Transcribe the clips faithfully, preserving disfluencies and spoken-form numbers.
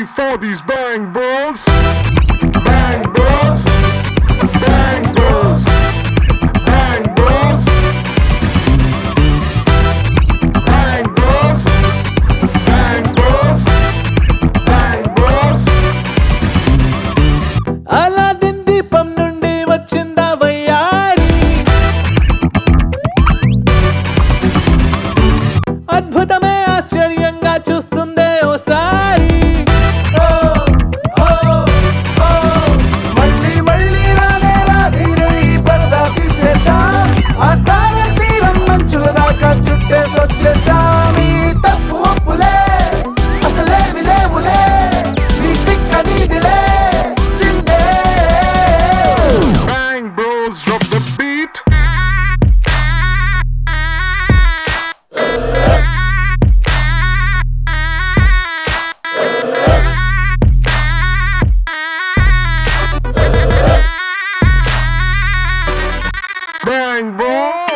for these bang bros? Bang bros, bang bros, bang bros, bang bros, bang bros, bang bros. Aladdin దీపం నుండి వచ్చిందా వయ్యారి, అద్భుతమే ఆశ్చర్యంగా చూస్తుందే ఓసారి. మళ్ళీ మళ్ళీ రానే రాధీరే ఈ పరదా తీసేద్దాం, ఆ తార తీరం మంచుల దాకా చుట్టేసొచ్చేద్దాం. ఈ తప్పు ఒప్పులే అసలేమి లేవులే, నీ తిక్క నీదిలే చిందే. Bang bros, drop the beat. Bang bro.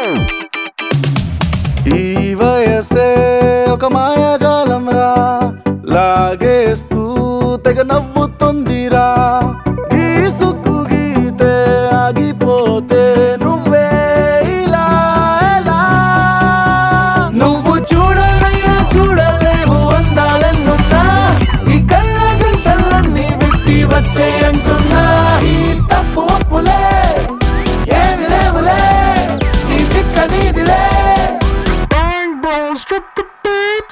ఈ వయసే ఒక మాయాజాలం రా, లాగేస్తూ తెగ నవ్వుతుందిరా. గీసుకు గీతే ఆగిపోతే నువ్వే ఇలా ఎలా. నువ్వు చూడనైనా చూడలేవు అందాలన్నున్నా, ఈ కళ్ళ గంటలన్నీ విప్పి వచ్చే అంటున్నా. ఈ తప్పు ఒప్పులే ఏమి లేవులే, నీ దిక్క నీదిలే. Bang bros, drop the beat.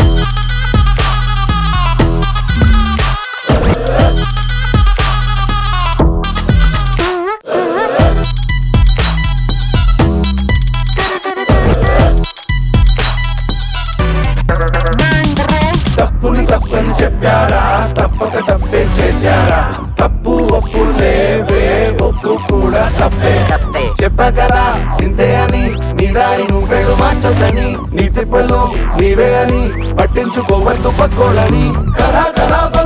Bang bros. తప్పుని తప్పని చెప్పారా, తప్పక తప్పే చేశారా. తప్పు ఒప్పు లేవే, ఒప్పు కూడా తప్పే. చెప్పా కదా ఇంతే అని, నీ దారి నువ్వేడు మార్చొద్దని. నీ తిప్పలు నీవే అని పట్టించుకోవద్దు పక్కోళ్ళని. కరా కరా